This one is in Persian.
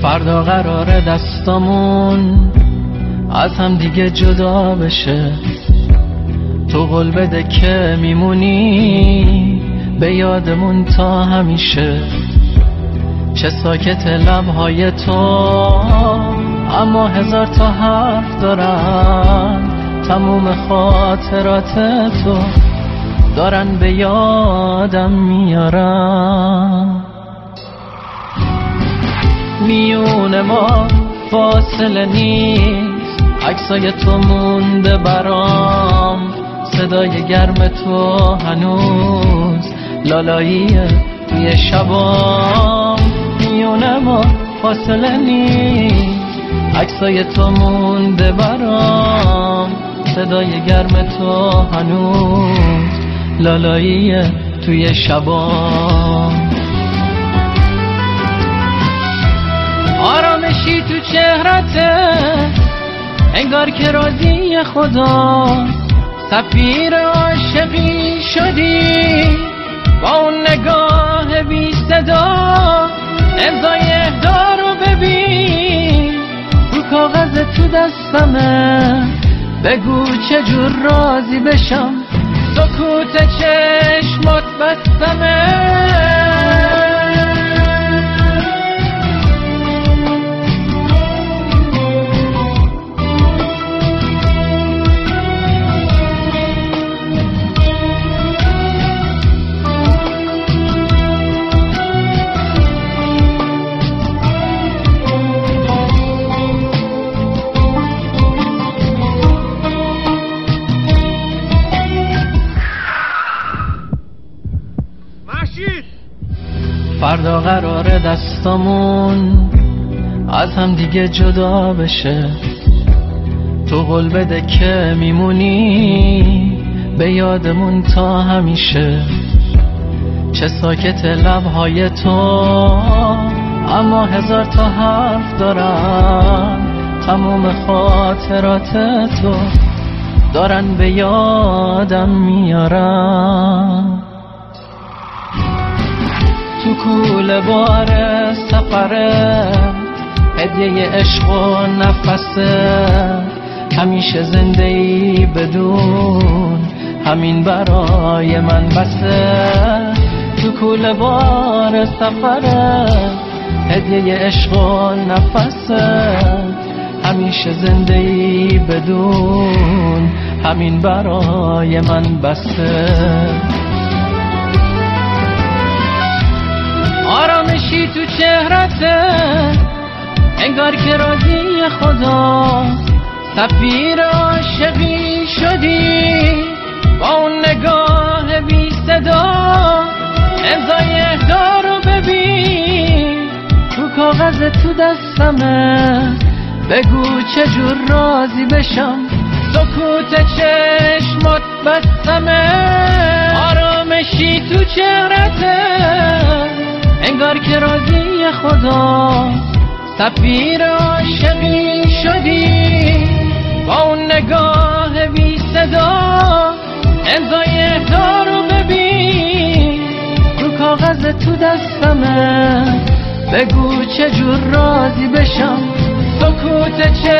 فردا قراره دستامون از هم دیگه جدا بشه. تو قول بده که میمونی به یادمون تا همیشه. چه ساکت لبهای تو اما هزار تا حرف دارن. تموم خاطرات تو دارن به یادم میارن. میون ما فاصله نیست، عکسای تو مونده برام. صدای گرم تو هنوز لالاییه توی شبام. میون ما فاصله نیست، عکسای تو مونده برام. صدای گرم تو هنوز لالاییه توی شبام. آرامشی تو چهرته انگار که راضی خدا. سفیر عاشقی شدی با اون نگاه بی صدا. امضای اهدا رو ببین رو کاغذ تو دستمه. بگو چجور راضی بشم سکوت چشمات بستمه. فردا قراره دستامون از هم دیگه جدا بشه. تو قول بده که میمونی به یادمون تا همیشه. چه ساکت لبهای تو اما هزار تا حرف دارن. تموم خاطرات تو دارن به یادم میارن. تو کوله بار سفره هدیه عشق و نفسه. همیشه زنده ای بدون همین برای من بسه. تو کوله بار سفره هدیه عشق و نفسه. همیشه زنده ای بدون همین برای من بسه. آرامشی تو چهرته انگار که راضی خدا. سفیر عاشقی شدی با اون نگاه بی صدا. امضای اهدا رو ببین رو کاغذ تو دستمه. بگو چجور راضی بشم سکوت چشمات بستمه. آرامشی تو چهرته انگار که راضی خدا. سفیر عاشقی شدی با اون نگاه بی صدا. امضای اهدا رو ببین رو کاغذ تو دستمه. بگو چجور راضی بشم سکوت